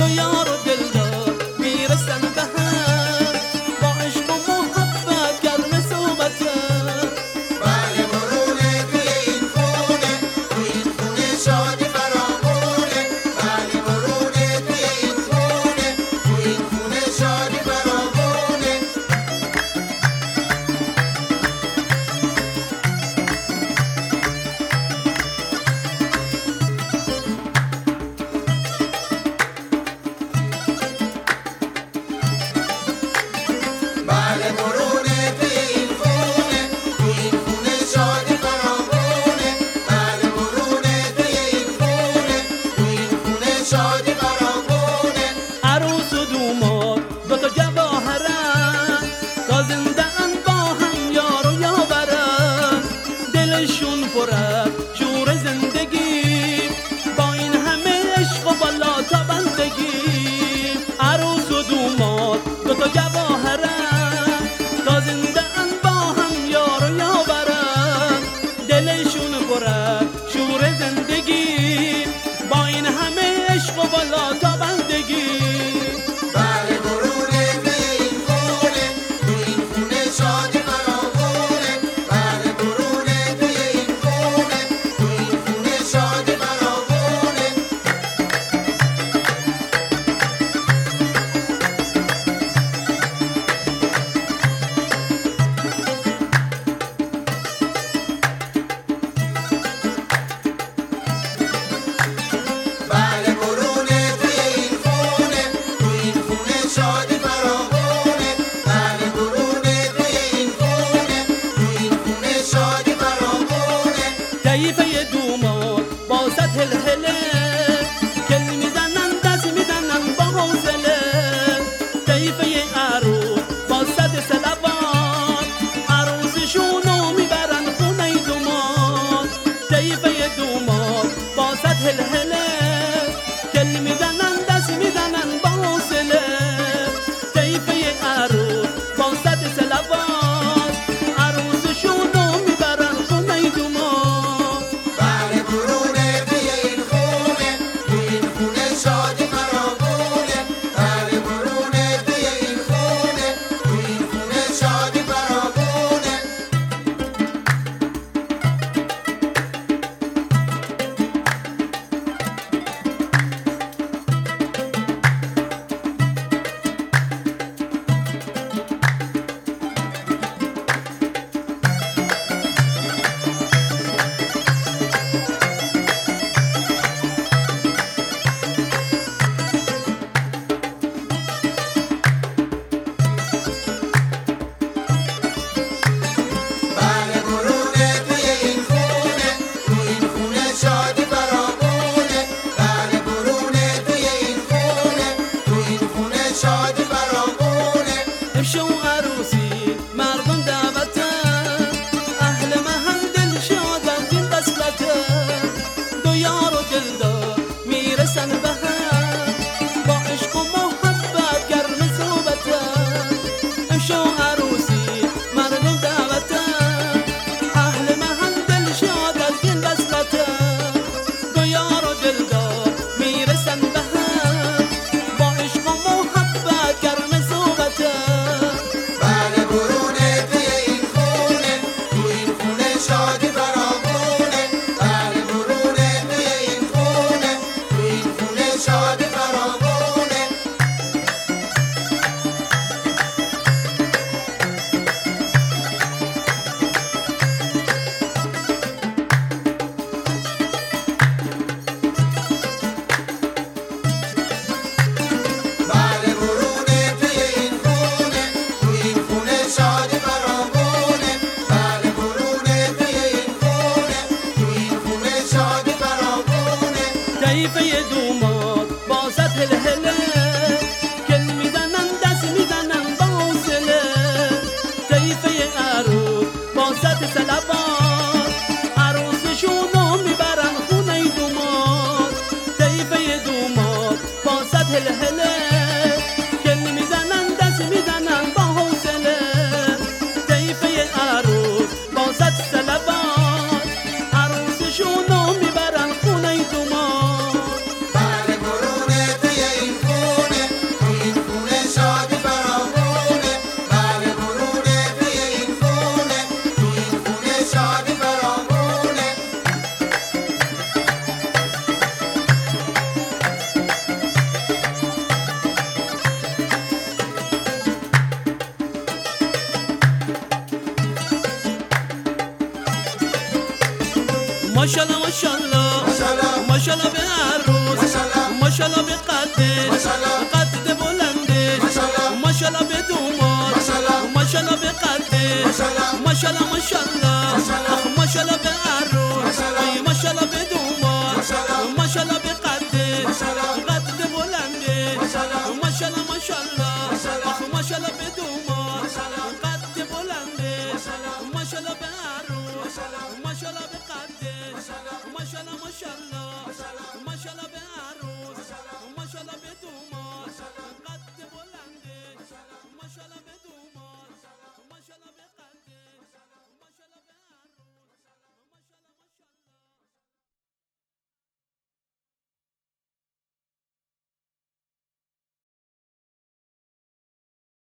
دو یار و دلدار میرسن به هم، با عشق و محبت گرم صحبتن. بله برونه توی این خونه، توی این خونه شادی فراوونه. بله برونه توی این خونه، توی این خونه شادی فراوونه. بله برونه توی این خونه، توی این خونه شادی فراوونه. بله برونه توی این خونه، توی این خونه شادی فراوونه. عروس و دوماد دوتا جواهرن، تا زنده ان با هم یار و یاورن. دلشون پر از شور زندگی، با این همه عشق و بالا تا بندگی. عروس و دوماد دوتا جواهرن، تا زنده ان با هم یار و یاورن. دلشون پر از شور زندگی، با این همه عشق و بالا تا بندگی. بله برونه توی این خونه، توی این خونه شادی فراوونه. بله برونه توی این خونه، توی این خونه شادی فراوونه. بله برونه توی این خونه، توی این خونه شادی فراوونه. بله برونه توی این خونه، توی این خونه شادی فراوونه. طیفه دوماد با سطح الهله، کل میزنن دست میزنن با حوصله. طیفه عروس با صد صلوات، عروسشونو میبرن خونه دوماد. طیفه دوماد با سطح الهله، کل میزنن دست میزنن با حوصله. طیفه عروس با صد صلوات، عروسشونو میبرن خونه دوماد. بله برونه توی این خونه، توی این خونه شادی فراوونه. بله برونه توی این خونه، توی این خونه شادی فراوونه. بله برونه توی این خونه، توی این خونه شادی فراوونه. بله برونه توی این خونه، توی این خونه شادی فراوونه. امشو عروسی مردم دعوتن، اهل محل دل شادن این وصلتن. دو یار و دلدار میرسن به هم، با عشق و محبت گرم صحبتن. امشو عروسی مردم دعوتن، اهل محل دل شاد از این وصلتن. دو یار و دلدار میرسن به هم، با عشق و محبت گرم ماشاءالله ماشاءالله ماشاءالله به عروس ماشاءالله به قدش قد بلندش ماشاءالله به دومات ماشاءالله به قدش ماشاءالله ماشاءالله ماشاءالله به عروس ماشاءالله به دومات ماشاءالله به قدش قد بلندش ماشاءالله ماشاءالله